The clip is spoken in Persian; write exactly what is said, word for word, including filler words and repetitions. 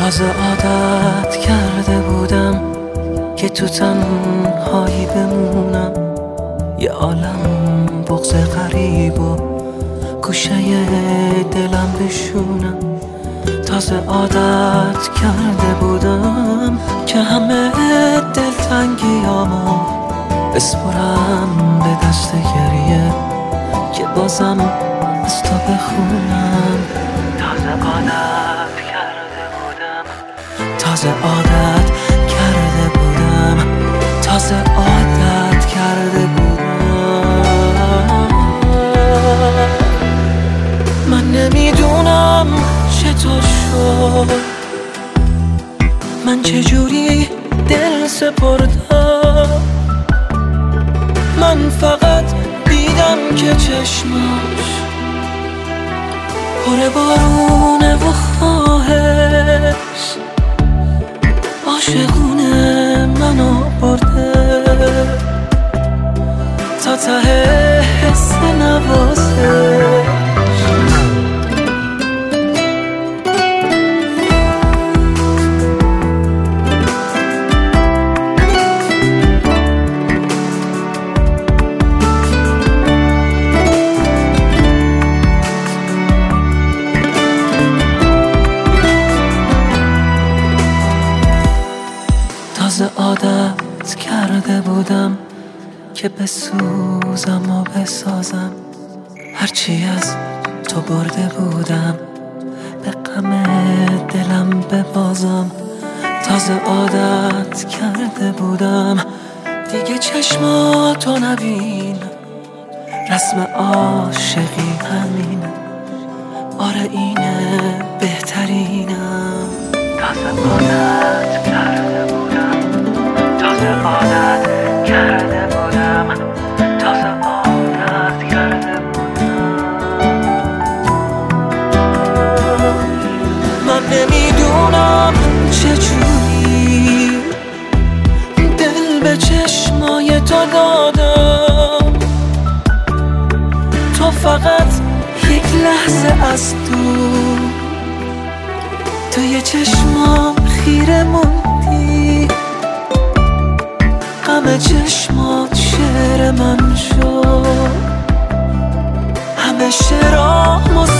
تازه عادت کرده بودم که تو تنهایی بمونم، یه عالم بغض غریب و گوشه دلم بشونم. تازه عادت کرده بودم که همه دلتنگیامو بسپرم به دست گریه، که بازم از تو بخونم. تازه عادت کرده بودم تازه عادت کرده بودم تازه عادت کرده بودم. من نمیدونم چطور شد، من چجوری دل سپردم. من فقط دیدم که چشماش پر بارونه و خواهش عاشقونه منو برده تا ته حس نوازش. تازه عادت کرده بودم که بسوزم و بسازم، هرچی از تو برده بودم به غم دلم ببازم. تازه عادت کرده بودم دیگه چشماتو نبینم، رسم عاشقی همینه، آره اینه بهترینم. تازه عادت کرده بودم تازه عادت کرده بودم تازه عادت کرده بودم. من نمیدونم چجوری دل به چشمای تو دادم، تو فقط یک لحظه از دور توی چشمام خیره موندی، غم چشمات شعر من شد، همه شعرامو